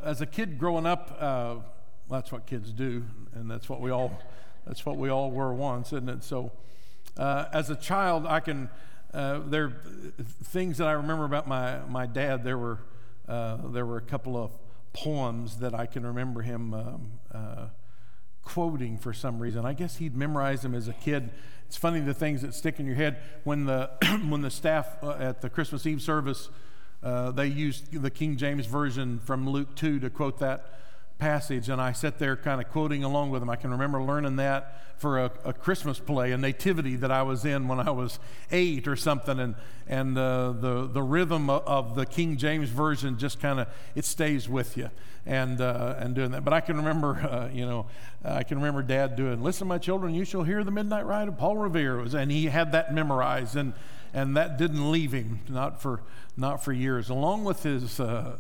as a kid growing up, that's what kids do, and that's what we all were once, isn't it? So, as a child, there are things that I remember about my dad. There were a couple of poems that I can remember him quoting for some reason. I guess he'd memorized them as a kid. It's funny the things that stick in your head. When the staff at the Christmas Eve service, they used the King James Version from Luke 2 to quote that passage, and I sat there kind of quoting along with them. I can remember learning that for a Christmas play, a nativity that I was in when I was 8 or something, and the rhythm of the King James Version just kind of, it stays with you, and doing that. But I can remember, I can remember Dad doing, "Listen, my children, you shall hear the midnight ride of Paul Revere," and he had that memorized, and that didn't leave him, not for years, along with his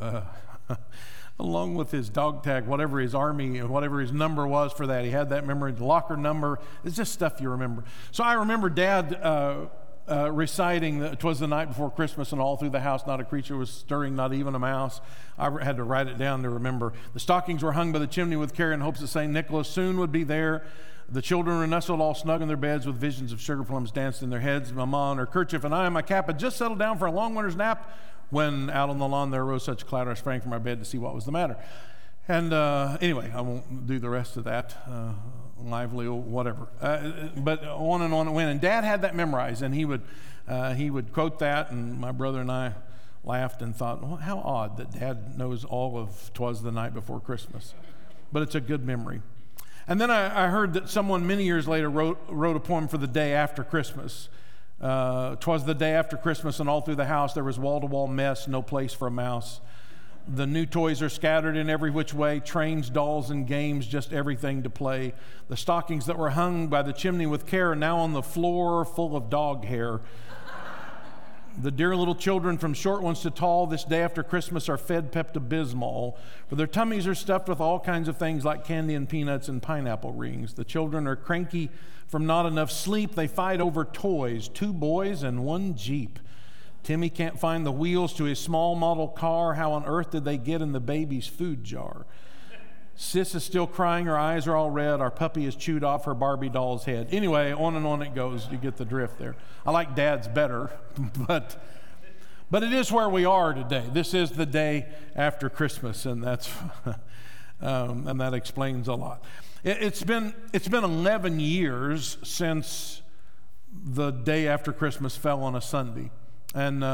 dog tag, whatever his army, whatever his number was for that. He had that memory, the locker number. It's just stuff you remember. So I remember Dad reciting, "'Twas the night before Christmas, and all through the house not a creature was stirring, not even a mouse." I had to write it down to remember. "The stockings were hung by the chimney with care in hopes that St. Nicholas soon would be there. The children were nestled all snug in their beds with visions of sugar plums danced in their heads. Mama in her kerchief and I in my cap had just settled down for a long winter's nap when out on the lawn there arose such a clatter, I sprang from my bed to see what was the matter." And anyway, I won't do the rest of that, lively or whatever. But on and on it went. And Dad had that memorized, and he would quote that, and my brother and I laughed and thought, well, how odd that Dad knows all of "'Twas the Night Before Christmas." But it's a good memory. And then I heard that someone many years later wrote a poem for the day after Christmas. "'Twas the day after Christmas, and all through the house there was wall-to-wall mess, no place for a mouse. The new toys are scattered in every which way, trains, dolls, and games, just everything to play. The stockings that were hung by the chimney with care are now on the floor full of dog hair. The dear little children, from short ones to tall, this day after Christmas are fed Pepto-Bismol, for their tummies are stuffed with all kinds of things like candy and peanuts and pineapple rings. The children are cranky from not enough sleep. They fight over toys, 2 boys and 1 Jeep. Timmy can't find the wheels to his small model car. How on earth did they get in the baby's food jar? Sis is still crying. Her eyes are all red. Our puppy has chewed off her Barbie doll's head." Anyway, on and on it goes. You get the drift there. I like Dad's better, but it is where we are today. This is the day after Christmas, and that's and that explains a lot. It's been 11 years since the day after Christmas fell on a Sunday, and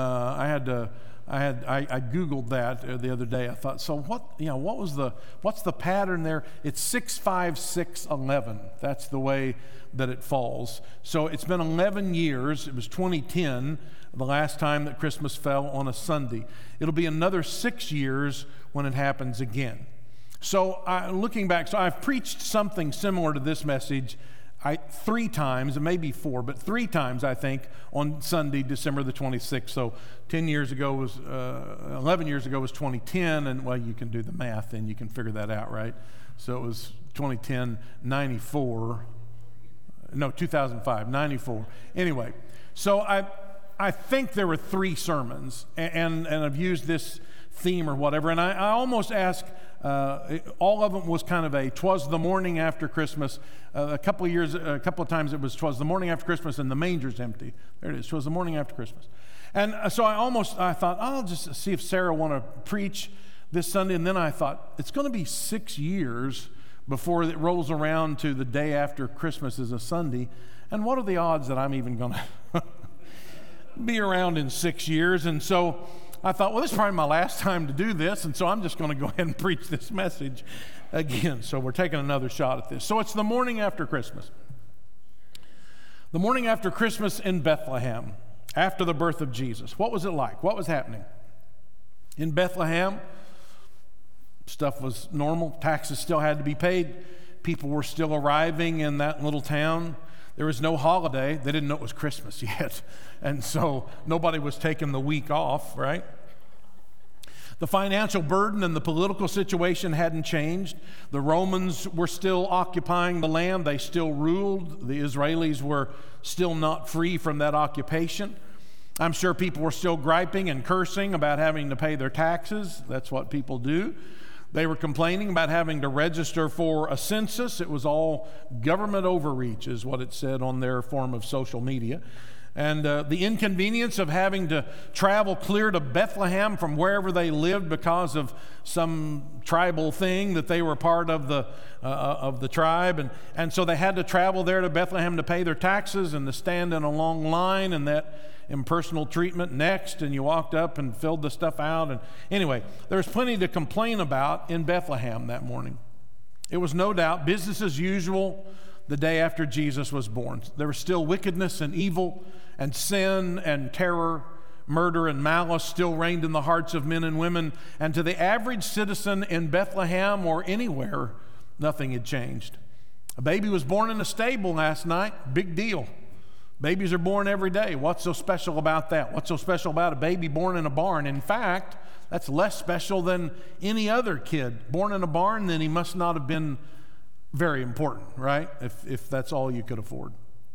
I Googled that the other day. I thought, so what's the pattern there? It's 6/5/6/11. That's the way that it falls. So it's been 11 years. It was 2010, the last time that Christmas fell on a Sunday. It'll be another 6 years when it happens again. So looking back, so I've preached something similar to this message 3 times, maybe 4, but 3 times, I think, on Sunday, December the 26th. So 11 years ago was 2010, and well, you can do the math and you can figure that out, right? So it was 2005, 94. Anyway, so I think there were 3 sermons, and I've used this theme or whatever, and I almost ask, all of them was kind of a "'twas the morning after Christmas." A couple of times it was "'twas the morning after Christmas and the manger's empty." There it is, "'twas the morning after Christmas." And so I thought, I'll just see if Sarah want to preach this Sunday. And then I thought, it's going to be 6 years before it rolls around to the day after Christmas is a Sunday. And what are the odds that I'm even going to be around in 6 years? And so I thought, well, this is probably my last time to do this, and so I'm just going to go ahead and preach this message again. So we're taking another shot at this. So it's the morning after Christmas. The morning after Christmas in Bethlehem, after the birth of Jesus. What was it like? What was happening? In Bethlehem, stuff was normal. Taxes still had to be paid. People were still arriving in that little town. There was no holiday. They didn't know it was Christmas yet. And so nobody was taking the week off, right? The financial burden and the political situation hadn't changed. The Romans were still occupying the land. They still ruled. The Israelis were still not free from that occupation. I'm sure people were still griping and cursing about having to pay their taxes. That's what people do. They were complaining about having to register for a census. It was all government overreach, is what it said on their form of social media. And the inconvenience of having to travel clear to Bethlehem from wherever they lived because of some tribal thing that they were part of the tribe. And so they had to travel there to Bethlehem to pay their taxes and to stand in a long line and that impersonal treatment next, and you walked up and filled the stuff out. And anyway, there's plenty to complain about in Bethlehem that morning. It was no doubt business as usual the day after Jesus was born. There was still wickedness and evil and sin and terror, murder and malice still reigned in the hearts of men and women. And to the average citizen in Bethlehem or anywhere, nothing had changed. A baby was born in a stable last night. Big deal. Babies are born every day. What's so special about that? What's so special about a baby born in a barn? In fact, that's less special than any other kid. Born in a barn, then he must not have been very important, right? If that's all you could afford.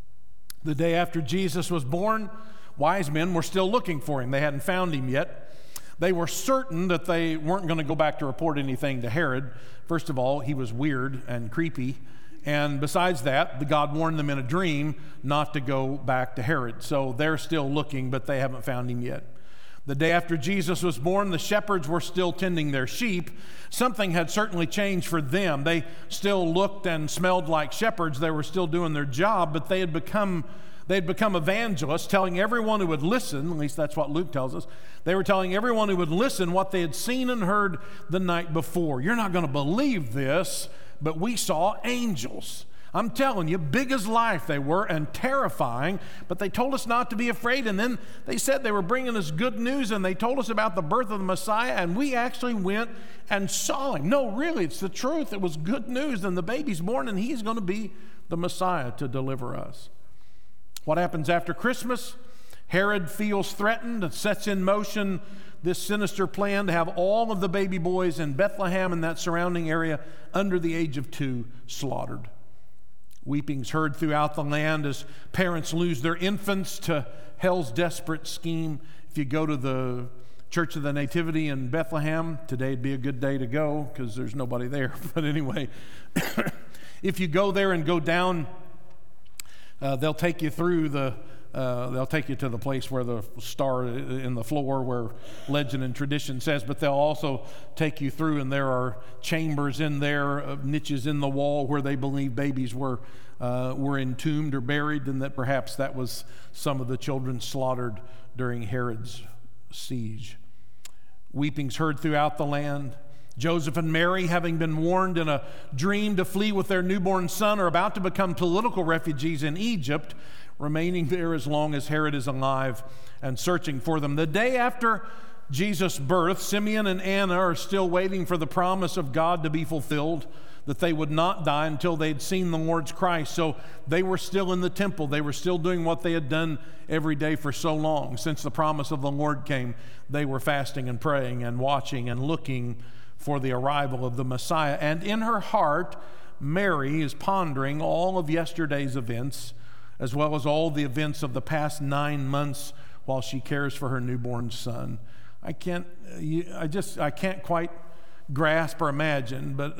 The day after Jesus was born, wise men were still looking for him. They hadn't found him yet. They were certain that they weren't going to go back to report anything to Herod. First of all, he was weird and creepy. And besides that, God warned them in a dream not to go back to Herod. So they're still looking, but they haven't found him yet. The day after Jesus was born, the shepherds were still tending their sheep. Something had certainly changed for them. They still looked and smelled like shepherds. They were still doing their job, but they had become evangelists, telling everyone who would listen, at least that's what Luke tells us, they were telling everyone who would listen what they had seen and heard the night before. You're not going to believe this, but we saw angels. I'm telling you, big as life they were and terrifying, but they told us not to be afraid. And then they said they were bringing us good news, and they told us about the birth of the Messiah, and we actually went and saw him. No, really, it's the truth. It was good news, and the baby's born, and he's going to be the Messiah to deliver us. What happens after Christmas? Herod feels threatened and sets in motion this sinister plan to have all of the baby boys in Bethlehem and that surrounding area under the age of 2 slaughtered. Weeping's heard throughout the land as parents lose their infants to hell's desperate scheme. If you go to the Church of the Nativity in Bethlehem, today'd be a good day to go because there's nobody there. But anyway, if you go there and go down, they'll take you through they'll take you to the place where the star in the floor where legend and tradition says, but they'll also take you through, and there are chambers in there, niches in the wall where they believe babies were entombed or buried, and that perhaps that was some of the children slaughtered during Herod's siege. Weeping's heard throughout the land. Joseph and Mary, having been warned in a dream to flee with their newborn son, are about to become political refugees in Egypt, remaining there as long as Herod is alive and searching for them. The day after Jesus' birth, Simeon and Anna are still waiting for the promise of God to be fulfilled, that they would not die until they'd seen the Lord's Christ. So they were still in the temple. They were still doing what they had done every day for so long. Since the promise of the Lord came, they were fasting and praying and watching and looking for the arrival of the Messiah. And in her heart, Mary is pondering all of yesterday's events, as well as all the events of the past 9 months while she cares for her newborn son. I can't quite grasp or imagine, but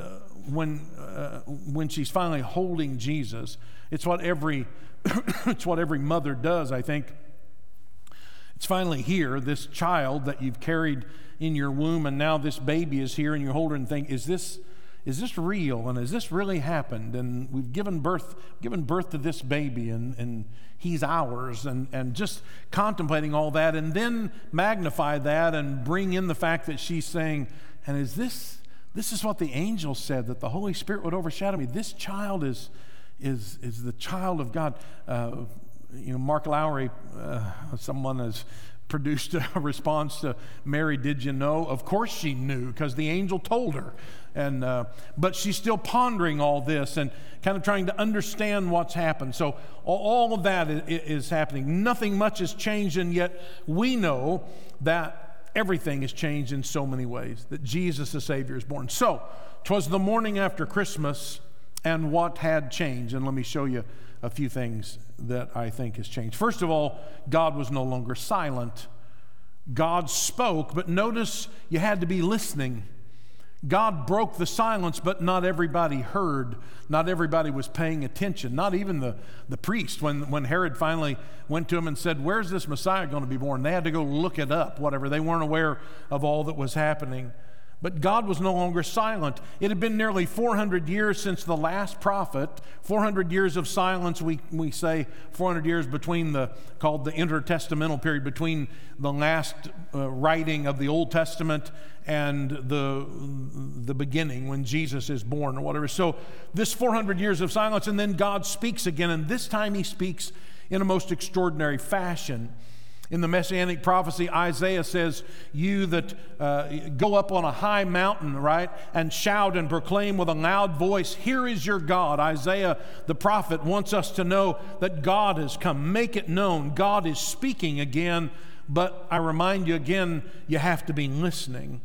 when she's finally holding Jesus, it's what every mother does, I think. It's finally here, this child that you've carried in your womb, and now this baby is here, and you hold her and think, is this real, and has this really happened? And we've given birth to this baby, and he's ours, and just contemplating all that, and then magnify that and bring in the fact that she's saying, and this is what the angel said, that the Holy Spirit would overshadow me. This child is the child of God. Mark Lowry, someone has produced a response to Mary, did you know? Of course she knew, because the angel told her. But she's still pondering all this and kind of trying to understand what's happened. So all of that is happening. Nothing much has changed, and yet we know that everything has changed in so many ways, that Jesus the Savior is born. So 'twas the morning after Christmas, and what had changed? And let me show you a few things that I think has changed. First of all, God was no longer silent. God spoke, but notice you had to be listening. God broke the silence, but not everybody heard. Not everybody was paying attention. Not even the priest. When Herod finally went to him and said, "Where's this Messiah going to be born?" They had to go look it up, whatever. They weren't aware of all that was happening. But God was no longer silent. It had been nearly 400 years since the last prophet. 400 years of silence, we say 400 years called the intertestamental period, between the last writing of the Old Testament and the beginning when Jesus is born or whatever. So this 400 years of silence, and then God speaks again, and this time he speaks in a most extraordinary fashion. In the Messianic prophecy, Isaiah says, "You that go up on a high mountain," right, "and shout and proclaim with a loud voice, 'Here is your God.'" Isaiah, the prophet, wants us to know that God has come. Make it known. God is speaking again, but I remind you again, you have to be listening.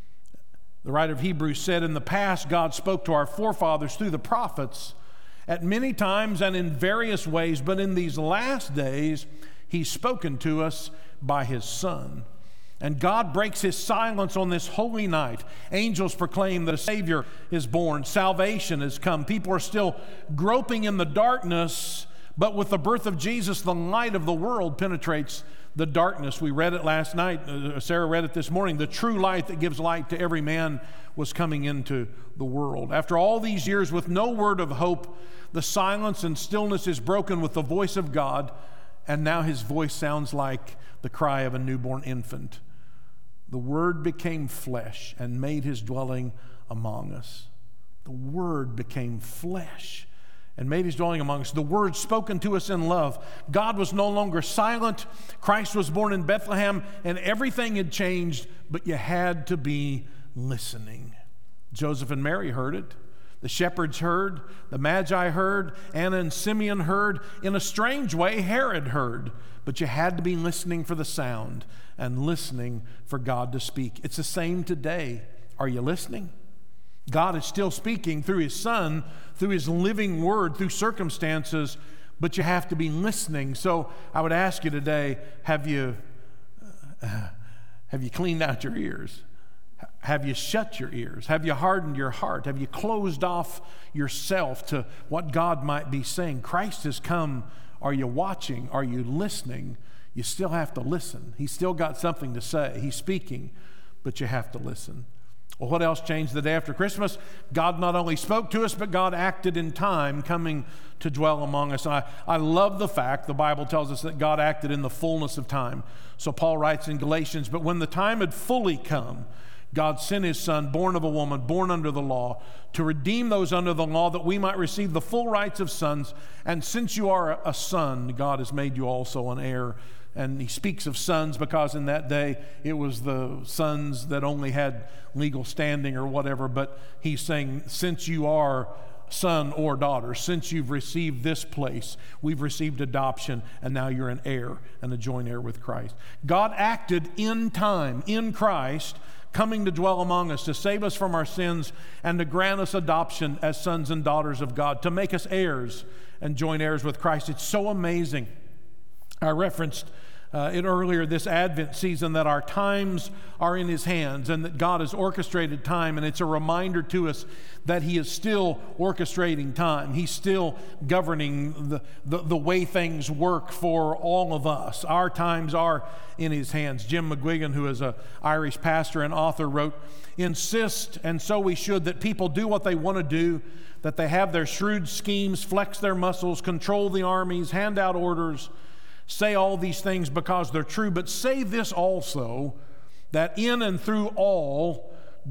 The writer of Hebrews said, "In the past, God spoke to our forefathers through the prophets at many times and in various ways, but in these last days, He's spoken to us by His Son." And God breaks His silence on this holy night. Angels proclaim that a Savior is born. Salvation has come. People are still groping in the darkness, but with the birth of Jesus, the light of the world penetrates the darkness. We read it last night. Sarah read it this morning. The true light that gives light to every man was coming into the world. After all these years with no word of hope, the silence and stillness is broken with the voice of God. And now His voice sounds like the cry of a newborn infant. The Word became flesh and made His dwelling among us. The Word became flesh and made His dwelling among us. The Word spoken to us in love. God was no longer silent. Christ was born in Bethlehem, and everything had changed, but you had to be listening. Joseph and Mary heard it. The shepherds heard, the Magi heard, Anna and Simeon heard. In a strange way, Herod heard. But you had to be listening for the sound and listening for God to speak. It's the same today. Are you listening? God is still speaking through His Son, through His living Word, through circumstances, but you have to be listening. So I would ask you today, have you cleaned out your ears? Have you shut your ears? Have you hardened your heart? Have you closed off yourself to what God might be saying? Christ has come. Are you watching? Are you listening? You still have to listen. He's still got something to say. He's speaking, but you have to listen. Well, what else changed the day after Christmas? God not only spoke to us, but God acted in time, coming to dwell among us. And I love the fact, the Bible tells us that God acted in the fullness of time. So Paul writes in Galatians, "But when the time had fully come, God sent His Son, born of a woman, born under the law, to redeem those under the law, that we might receive the full rights of sons. And since you are a son, God has made you also an heir." And he speaks of sons because in that day it was the sons that only had legal standing or whatever. But he's saying, since you are son or daughter, since you've received this place, we've received adoption, and now you're an heir and a joint heir with Christ. God acted in time, in Christ, coming to dwell among us, to save us from our sins, and to grant us adoption as sons and daughters of God, to make us heirs and joint heirs with Christ. It's so amazing. I referenced it earlier this Advent season that our times are in His hands and that God has orchestrated time, and it's a reminder to us that He is still orchestrating time. He's still governing the way things work for all of us. Our times are in His hands. Jim McGuigan, who is an Irish pastor and author, wrote, "Insist, and so we should, that people do what they want to do, that they have their shrewd schemes, flex their muscles, control the armies, hand out orders, say all these things because they're true, but say this also, that in and through all,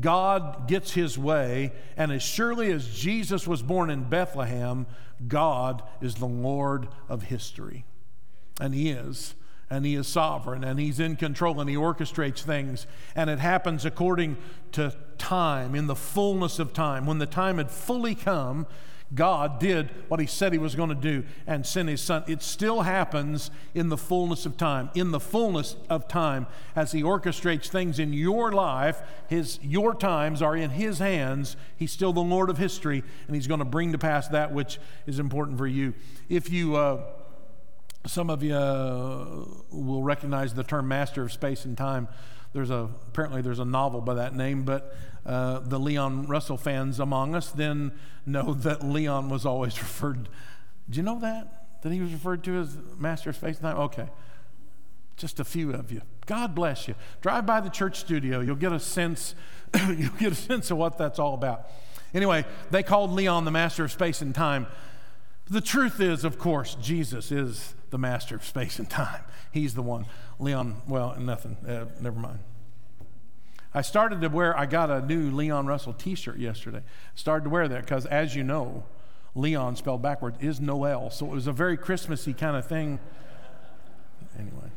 God gets His way, and as surely as Jesus was born in Bethlehem, God is the Lord of history." And He is. And He is sovereign, and He's in control, and He orchestrates things, and it happens according to time, in the fullness of time. When the time had fully come, God did what He said He was going to do and sent His Son. It still happens in the fullness of time. In the fullness of time, as He orchestrates things in your life, your times are in His hands. He's still the Lord of history, and He's going to bring to pass that which is important for you. If you, some of you will recognize the term master of space and time. apparently there's a novel by that name, but the Leon Russell fans among us then know that Leon was always referred. Do you know that? That he was referred to as Master of Space and Time? Okay. Just a few of you. God bless you. Drive by the church studio. You'll get a sense of what that's all about. Anyway, they called Leon the Master of Space and Time. The truth is, of course, Jesus is the Master of Space and Time. He's the one. Leon, well, nothing. Never mind. I got a new Leon Russell t-shirt yesterday. Started to wear that because, as you know, Leon spelled backwards is Noel. So it was a very Christmassy kind of thing. Anyway.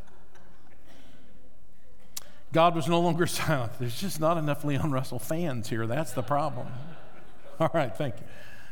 God was no longer silent. There's just not enough Leon Russell fans here. That's the problem. All right, thank you.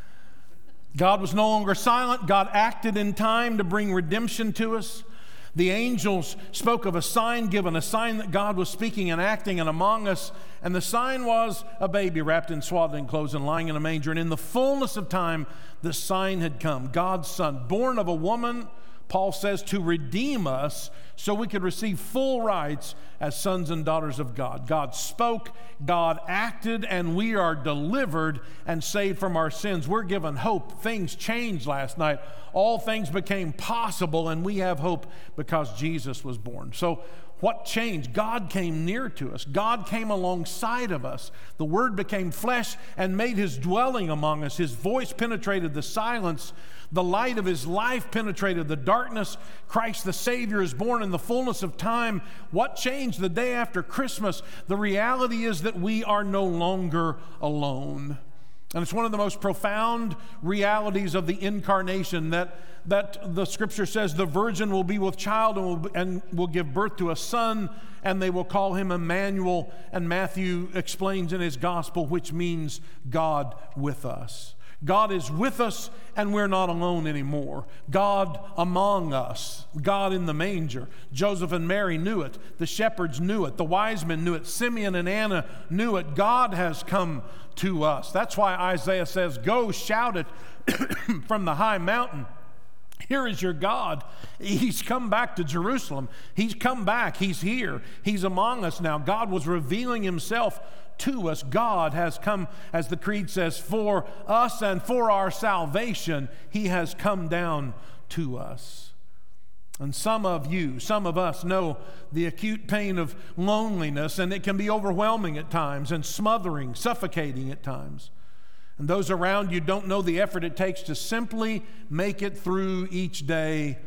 God was no longer silent. God acted in time to bring redemption to us. The angels spoke of a sign given, a sign that God was speaking and acting and among us. And the sign was a baby wrapped in swaddling clothes and lying in a manger. And in the fullness of time, the sign had come. God's Son, born of a woman, Paul says, to redeem us so we could receive full rights as sons and daughters of God. God spoke, God acted, and we are delivered and saved from our sins. We're given hope. Things changed last night. All things became possible, and we have hope because Jesus was born. So what changed? God came near to us. God came alongside of us. The Word became flesh and made His dwelling among us. His voice penetrated the silence. The light of His life penetrated the darkness. Christ the Savior is born in the fullness of time. What changed the day after Christmas? The reality is that we are no longer alone. And it's one of the most profound realities of the incarnation that the Scripture says the virgin will be with child and will give birth to a son, and they will call him Emmanuel. And Matthew explains in his gospel, which means God with us. God is with us, and we're not alone anymore. God among us, God in the manger. Joseph and Mary knew it. The shepherds knew it. The wise men knew it. Simeon and Anna knew it. God has come to us. That's why Isaiah says, "Go shout it from the high mountain. Here is your God. He's come back to Jerusalem. He's come back. He's here. He's among us now." God was revealing Himself to us. God has come, as the creed says, for us and for our salvation. He has come down to us. And some of us know the acute pain of loneliness, and it can be overwhelming at times and smothering, suffocating at times. And those around you don't know the effort it takes to simply make it through each day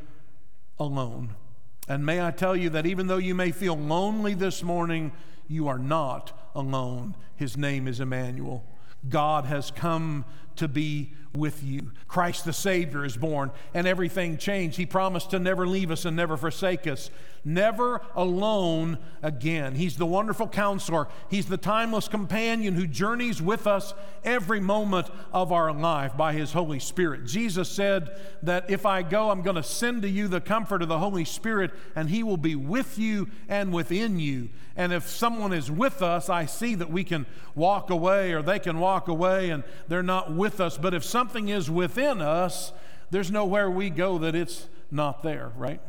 alone. And may I tell you that even though you may feel lonely this morning, you are not alone. His name is Emmanuel. God has come to be with you. Christ the Savior is born, and everything changed. He promised to never leave us and never forsake us. Never alone again. He's the wonderful counselor. He's the timeless companion who journeys with us every moment of our life by His Holy Spirit. Jesus said that if I go, I'm going to send to you the comfort of the Holy Spirit, and He will be with you and within you. And if someone is with us, I see that we can walk away, or they can walk away and they're not with us. But if something is within us, there's nowhere we go that it's not there, right?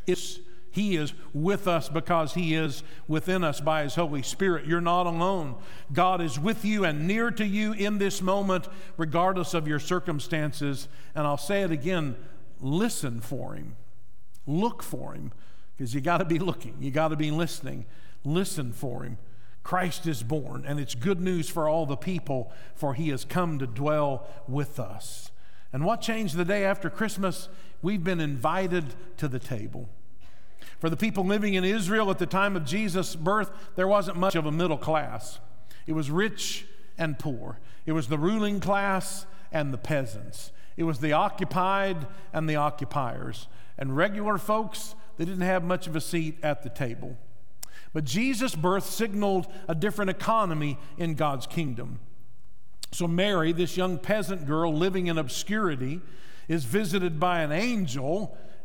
He is with us because He is within us by His Holy Spirit. You're not alone. God is with you and near to you in this moment, regardless of your circumstances. And I'll say it again, listen for Him. Look for Him, because you got to be looking. You got to be listening. Listen for Him. Christ is born, and it's good news for all the people, for He has come to dwell with us. And what changed the day after Christmas? We've been invited to the table. For the people living in Israel at the time of Jesus' birth, there wasn't much of a middle class. It was rich and poor. It was the ruling class and the peasants. It was the occupied and the occupiers. And regular folks, they didn't have much of a seat at the table. But Jesus' birth signaled a different economy in God's kingdom. So Mary, this young peasant girl living in obscurity, is visited by an angel,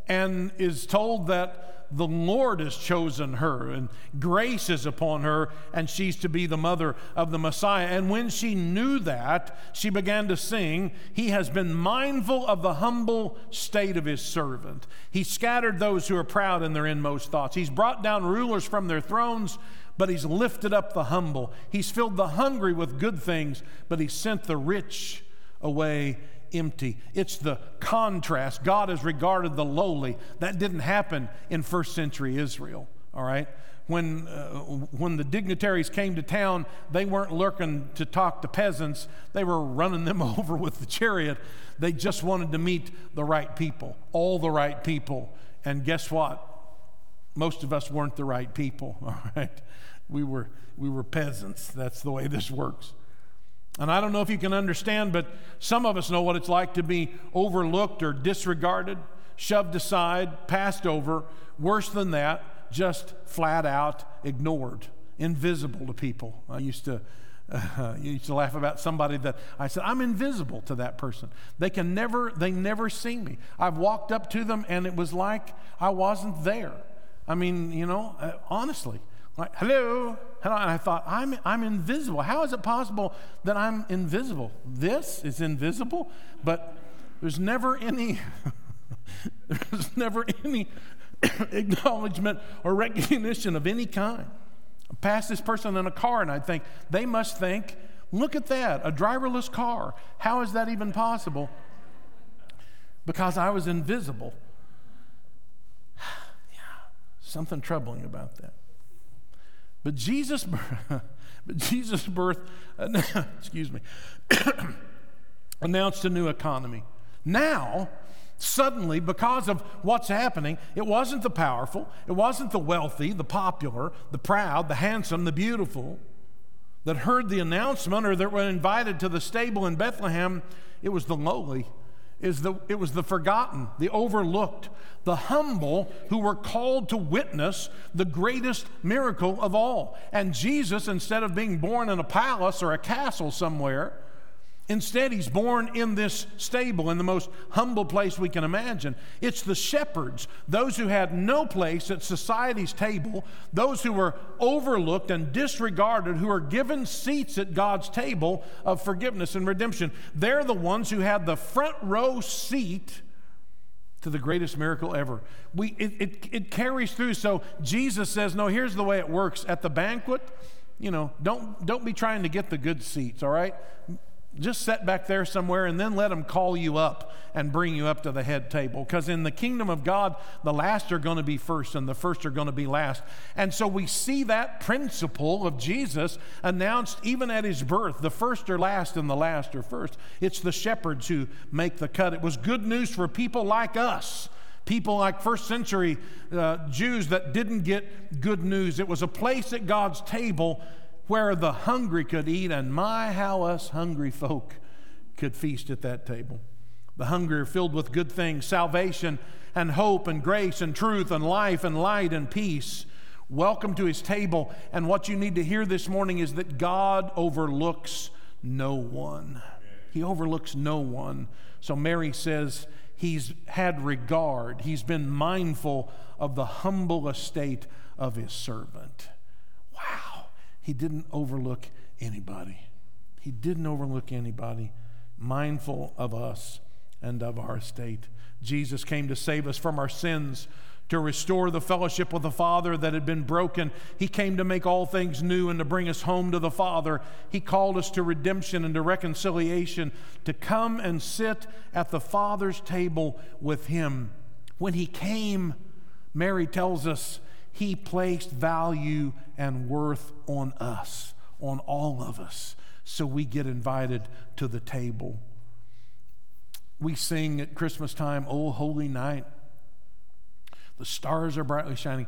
and is told that the Lord has chosen her and grace is upon her and she's to be the mother of the Messiah. And when she knew that, she began to sing, "He has been mindful of the humble state of his servant. He scattered those who are proud in their inmost thoughts. He's brought down rulers from their thrones, but he's lifted up the humble. He's filled the hungry with good things, but he sent the rich away empty." It's the contrast. God has regarded the lowly. That didn't happen in first century Israel, all right? When the dignitaries came to town, they weren't lurking to talk to peasants. They were running them over with the chariot. They just wanted to meet the right people, all the right people. And guess what? Most of us weren't the right people, all right? We were peasants. That's the way this works. And I don't know if you can understand, but some of us know what it's like to be overlooked or disregarded, shoved aside, passed over. Worse than that, just flat out ignored, invisible to people. I used to laugh about somebody that I said, "I'm invisible to that person. They never see me. I've walked up to them and it was like I wasn't there." I mean, honestly. Like, hello, and I thought, I'm invisible. How is it possible that I'm invisible? This is invisible, but there's never any acknowledgement or recognition of any kind. I pass this person in a car and I think, they must think, look at that, a driverless car. How is that even possible? Because I was invisible. Yeah, something troubling about that. But Jesus' birth, announced a new economy. Now, suddenly, because of what's happening, it wasn't the powerful, it wasn't the wealthy, the popular, the proud, the handsome, the beautiful that heard the announcement or that were invited to the stable in Bethlehem. It was the lowly. It was the forgotten, the overlooked, the humble who were called to witness the greatest miracle of all. And Jesus, instead of being born in a palace or a castle somewhere, instead he's born in this stable, in the most humble place we can imagine. It's the shepherds, those who had no place at society's table, those who were overlooked and disregarded, who are given seats at God's table of forgiveness and redemption. They're the ones who had the front row seat to the greatest miracle ever. It carries through. So Jesus says, no, here's the way it works. At the banquet, don't be trying to get the good seats, all right? Just sit back there somewhere and then let them call you up and bring you up to the head table. Because in the kingdom of God, the last are going to be first and the first are going to be last. And so we see that principle of Jesus announced even at his birth. The first are last and the last are first. It's the shepherds who make the cut. It was good news for people like us. People like first century Jews that didn't get good news. It was a place at God's table where the hungry could eat, and my, how us hungry folk could feast at that table. The hungry are filled with good things, salvation and hope and grace and truth and life and light and peace. Welcome to his table. And what you need to hear this morning is that God overlooks no one. He overlooks no one. So Mary says he's had regard. He's been mindful of the humble estate of his servant. Wow. He didn't overlook anybody. He didn't overlook anybody, mindful of us and of our estate. Jesus came to save us from our sins, to restore the fellowship with the Father that had been broken. He came to make all things new and to bring us home to the Father. He called us to redemption and to reconciliation, to come and sit at the Father's table with him. When he came, Mary tells us, he placed value and worth on us, on all of us, so we get invited to the table. We sing at Christmas time, "O Holy Night, the stars are brightly shining."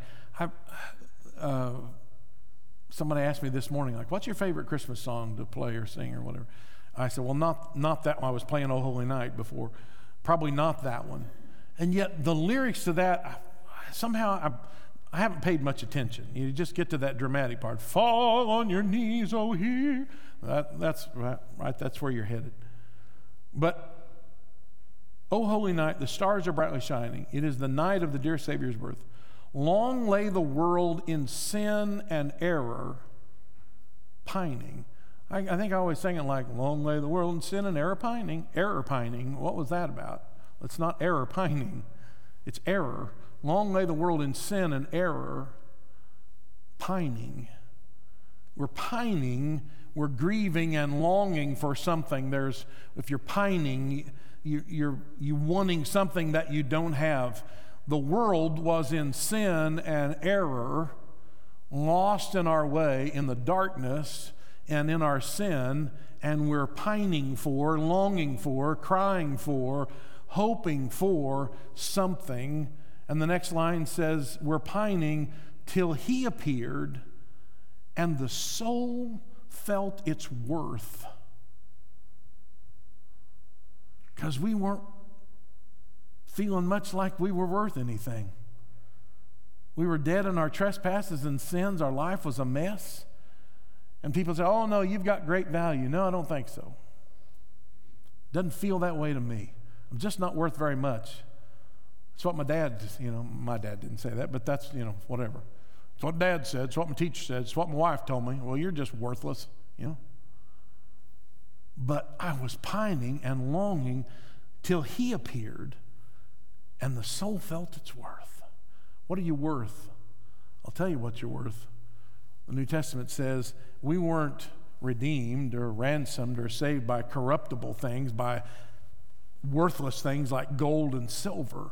Somebody asked me this morning, like, what's your favorite Christmas song to play or sing or whatever? I said, well, not that one. I was playing "O Holy Night" before. Probably not that one. And yet the lyrics to that, somehow I haven't paid much attention. You just get to that dramatic part. Fall on your knees, oh hear. That's right. That's where you're headed. But O holy night, the stars are brightly shining. It is the night of the dear Savior's birth. Long lay the world in sin and error, pining. I think I always sing it like, long lay the world in sin and error pining. Error pining, what was that about? It's not error pining, it's error. Long lay the world in sin and error, pining. We're pining, we're grieving and longing for something. If you're pining, you're wanting something that you don't have. The world was in sin and error, lost in our way, in the darkness and in our sin, and we're pining for, longing for, crying for, hoping for something. And the next line says, we're pining till he appeared, and the soul felt its worth. Because we weren't feeling much like we were worth anything. We were dead in our trespasses and sins. Our life was a mess. And people say, oh, no, you've got great value. No, I don't think so. Doesn't feel that way to me. I'm just not worth very much. It's what my dad didn't say that, but that's, whatever. It's what Dad said. It's what my teacher said. It's what my wife told me. Well, you're just worthless, But I was pining and longing till he appeared, and the soul felt its worth. What are you worth? I'll tell you what you're worth. The New Testament says we weren't redeemed or ransomed or saved by corruptible things, by worthless things like gold and silver.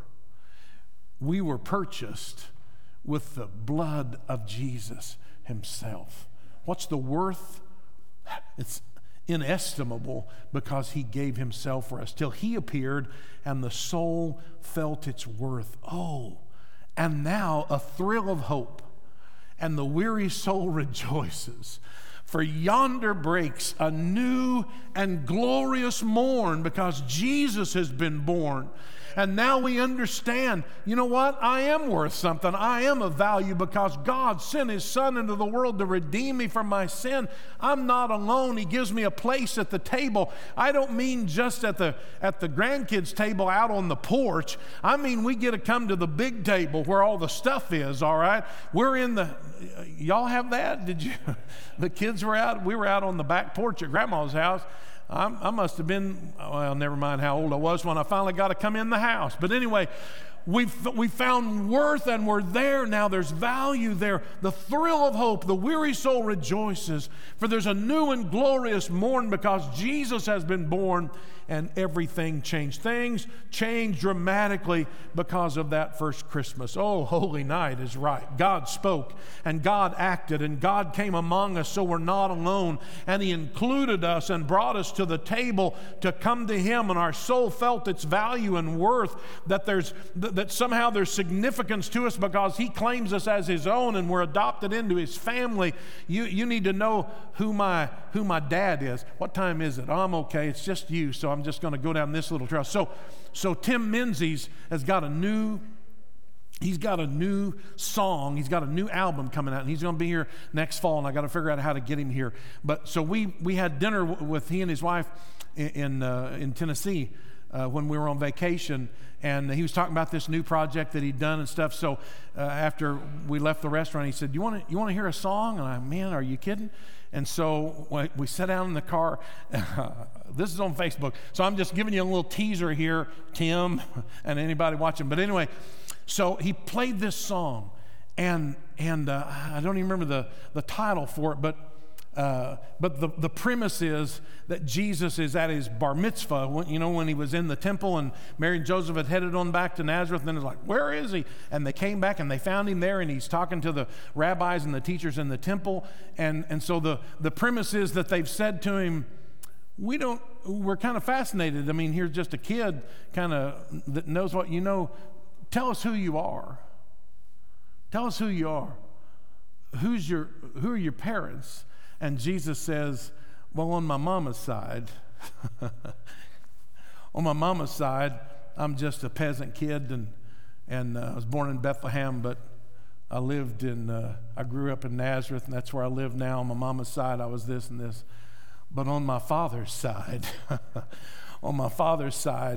We were purchased with the blood of Jesus himself. What's the worth? It's inestimable because he gave himself for us till he appeared and the soul felt its worth. Oh, and now a thrill of hope, and the weary soul rejoices. For yonder breaks a new and glorious morn because Jesus has been born. And now we understand, you know what? I am worth something. I am of value because God sent his Son into the world to redeem me from my sin. I'm not alone. He gives me a place at the table. I don't mean just at the grandkids' table out on the porch. I mean we get to come to the big table where all the stuff is, all right? We're in the, y'all have that? Did you? The kids were out. We were out on the back porch at Grandma's house. I must have been, well, never mind how old I was when I finally got to come in the house. But anyway, we found worth and we're there now. There's value there. The thrill of hope, the weary soul rejoices, for there's a new and glorious morn because Jesus has been born and everything changed. Things changed dramatically because of that first Christmas. Oh, holy night is right. God spoke and God acted and God came among us so we're not alone. And he included us and brought us to the table to come to him, and our soul felt its value and worth, that somehow there's significance to us because he claims us as his own and we're adopted into his family. You need to know who my dad is. What time is it? Oh, I'm okay. It's just you. So I'm just going to go down this little trail. So Tim Menzies has got a new song. He's got a new album coming out, and he's going to be here next fall, and I got to figure out how to get him here. But so we had dinner with he and his wife in Tennessee when we were on vacation, and he was talking about this new project that he'd done and stuff. So after we left the restaurant, he said, "You want to hear a song?" And I, man, are you kidding? And so we sat down in the car. This is on Facebook, so I'm just giving you a little teaser here, Tim, and anybody watching. But anyway, so he played this song, and I don't even remember the title for it, but the premise is that Jesus is at his bar mitzvah, when he was in the temple and Mary and Joseph had headed on back to Nazareth, and then it's like, where is he? And they came back and they found him there, and he's talking to the rabbis and the teachers in the temple, and so the premise is that they've said to him, we're kind of fascinated. I mean, here's just a kid kind of that knows what you know. Tell us who you are. Tell us who you are. Who are your parents? And Jesus says, well, on my mama's side, I'm just a peasant kid, and I was born in Bethlehem, but I grew up in Nazareth, and that's where I live now. On my mama's side, I was this and this. But on my father's side,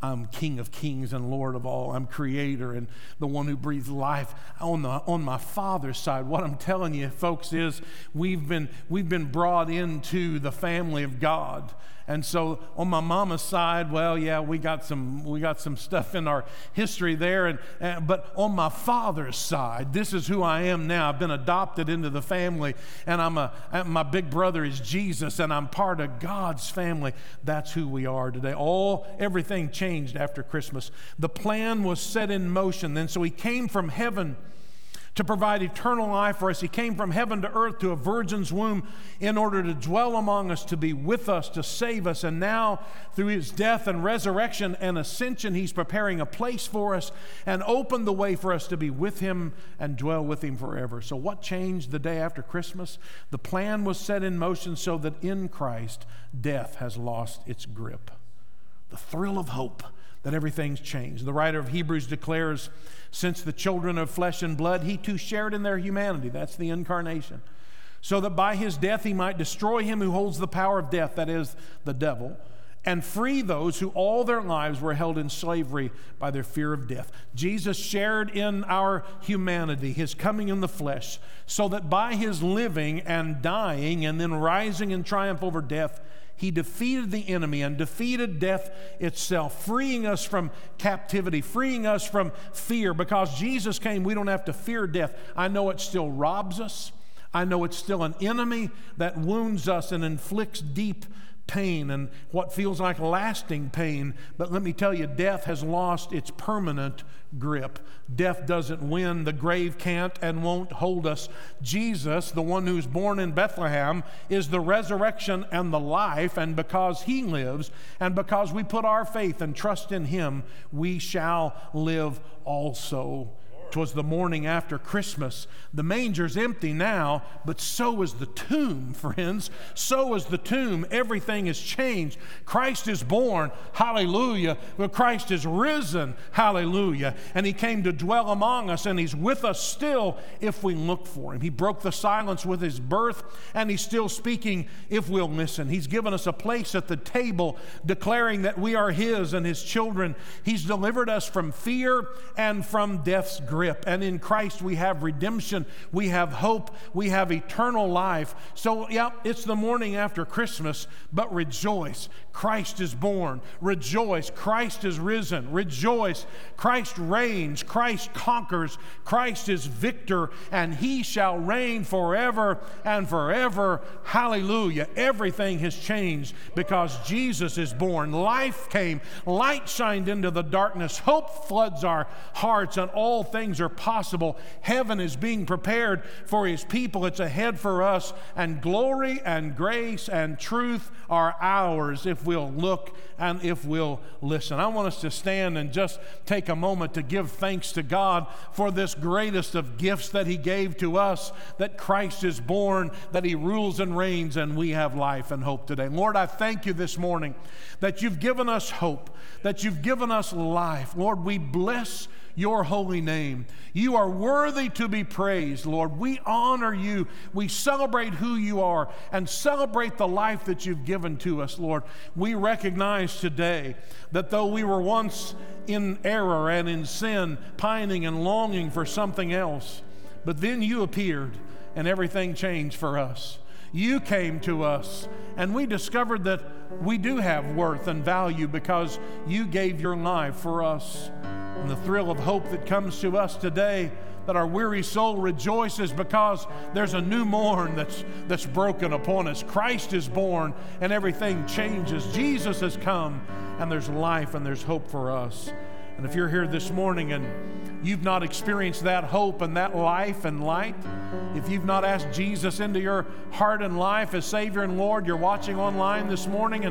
I'm King of kings and Lord of all. I'm creator and the one who breathes life. On my Father's side, what I'm telling you, folks, is we've been brought into the family of God. And so on my mama's side, well, yeah, we got some stuff in our history there. But on my father's side, this is who I am now. I've been adopted into the family, and my big brother is Jesus, and I'm part of God's family. That's who we are today. Everything changed after Christmas. The plan was set in motion. Then so he came from heaven to provide eternal life for us. He came from heaven to earth to a virgin's womb in order to dwell among us, to be with us, to save us. And now, through his death and resurrection and ascension, he's preparing a place for us and opened the way for us to be with him and dwell with him forever. So what changed the day after Christmas? The plan was set in motion so that in Christ, death has lost its grip. The thrill of hope that everything's changed. The writer of Hebrews declares, since the children of flesh and blood, he too shared in their humanity. That's the incarnation. So that by his death he might destroy him who holds the power of death, that is, the devil, and free those who all their lives were held in slavery by their fear of death. Jesus shared in our humanity, his coming in the flesh, so that by his living and dying and then rising in triumph over death, he defeated the enemy and defeated death itself, freeing us from captivity, freeing us from fear. Because Jesus came, we don't have to fear death. I know it still robs us. I know it's still an enemy that wounds us and inflicts deep pain and what feels like lasting pain. But let me tell you, death has lost its permanent grip. Death doesn't win. The grave can't and won't hold us. Jesus, the one who's born in Bethlehem, is the resurrection and the life. And because he lives and because we put our faith and trust in him, we shall live also. 'Twas the morning after Christmas. The manger's empty now, but so is the tomb, friends. So is the tomb. Everything has changed. Christ is born. Hallelujah. Well, Christ is risen. Hallelujah. And he came to dwell among us, and he's with us still if we look for him. He broke the silence with his birth, and he's still speaking if we'll listen. He's given us a place at the table, declaring that we are his and his children. He's delivered us from fear and from death's grip. And in Christ we have redemption, we have hope, we have eternal life. So, yeah, it's the morning after Christmas, but rejoice. Christ is born. Rejoice. Christ is risen. Rejoice. Christ reigns. Christ conquers. Christ is victor, and he shall reign forever and forever. Hallelujah. Everything has changed because Jesus is born. Life came. Light shined into the darkness. Hope floods our hearts, and all things are possible. Heaven is being prepared for his people. It's ahead for us, and glory and grace and truth are ours if we'll look and if we'll listen. I want us to stand and just take a moment to give thanks to God for this greatest of gifts that he gave to us, that Christ is born, that he rules and reigns, and we have life and hope today. Lord, I thank you this morning that you've given us hope, that you've given us life. Lord, we bless your holy name. You are worthy to be praised, Lord. We honor you. We celebrate who you are and celebrate the life that you've given to us, Lord. We recognize today that though we were once in error and in sin, pining and longing for something else, but then you appeared and everything changed for us. You came to us, and we discovered that we do have worth and value because you gave your life for us. And the thrill of hope that comes to us today, that our weary soul rejoices because there's a new morn that's broken upon us. Christ is born, and everything changes. Jesus has come, and there's life and there's hope for us. And if you're here this morning and you've not experienced that hope and that life and light, if you've not asked Jesus into your heart and life as Savior and Lord, you're watching online this morning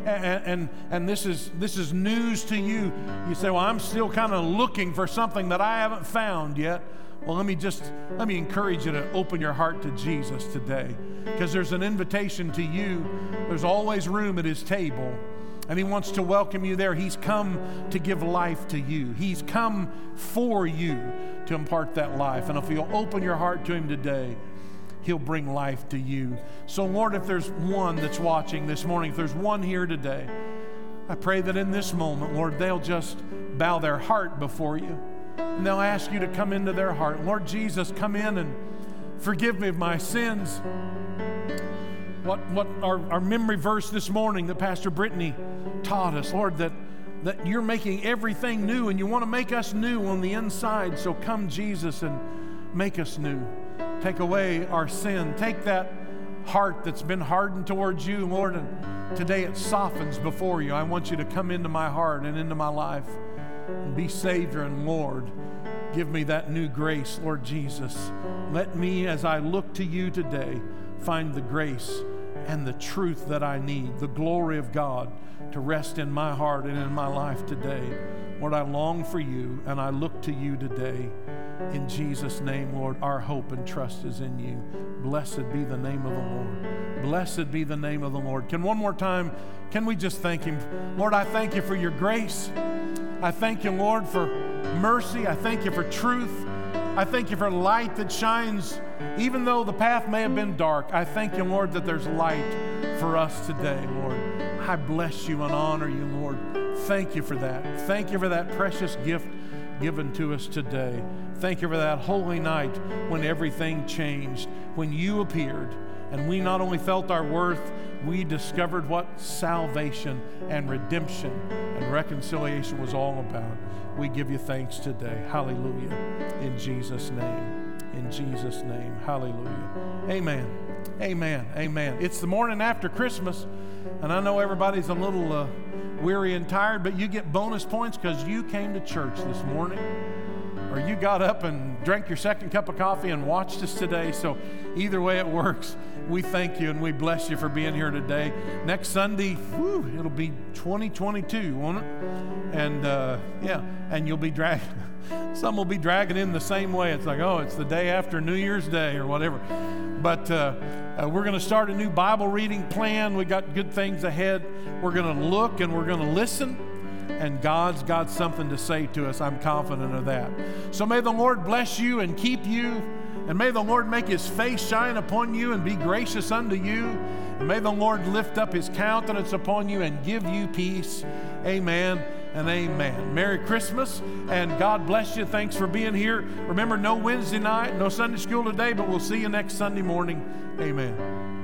and this is news to you. You say, well, I'm still kind of looking for something that I haven't found yet. Well, let me encourage you to open your heart to Jesus today, because there's an invitation to you. There's always room at his table. And he wants to welcome you there. He's come to give life to you. He's come for you to impart that life. And if you'll open your heart to him today, he'll bring life to you. So, Lord, if there's one that's watching this morning, if there's one here today I pray that in this moment, Lord, they'll just bow their heart before you, and they'll ask you to come into their heart. Lord Jesus, come in and forgive me of my sins. What our memory verse this morning that Pastor Brittany taught us, Lord, that you're making everything new, and you want to make us new on the inside. So come, Jesus, and make us new. Take away our sin. Take that heart that's been hardened towards you, Lord, and today it softens before you. I want you to come into my heart and into my life and be Savior and Lord. Give me that new grace, Lord Jesus. Let me, as I look to you today, find the grace and the truth that I need, the glory of God to rest in my heart and in my life today. Lord, I long for you, and I look to you today. In Jesus' name, Lord, our hope and trust is in you. Blessed be the name of the Lord. Blessed be the name of the Lord. Can we just thank him? Lord, I thank you for your grace. I thank you, Lord, for mercy. I thank you for truth. I thank you for light that shines. Even though the path may have been dark, I thank you, Lord, that there's light for us today, Lord. I bless you and honor you, Lord. Thank you for that. Thank you for that precious gift given to us today. Thank you for that holy night when everything changed, when you appeared, and we not only felt our worth, we discovered what salvation and redemption and reconciliation was all about. We give you thanks today. Hallelujah. In Jesus' name. In Jesus' name. Hallelujah. Amen. Amen. Amen. It's the morning after Christmas, and I know everybody's a little weary and tired, but you get bonus points because you came to church this morning, or you got up and drank your second cup of coffee and watched us today. So either way it works, we thank you and we bless you for being here today. Next Sunday, it'll be 2022, won't it? And and you'll be dragging, some will be dragging in the same way. It's like, oh, it's the day after New Year's Day or whatever. But we're going to start a new Bible reading plan. We got good things ahead. We're going to look and we're going to listen. And God's got something to say to us. I'm confident of that. So may the Lord bless you and keep you. And may the Lord make his face shine upon you and be gracious unto you. And may the Lord lift up his countenance upon you and give you peace. Amen and amen. Merry Christmas and God bless you. Thanks for being here. Remember, no Wednesday night, no Sunday school today, but we'll see you next Sunday morning. Amen.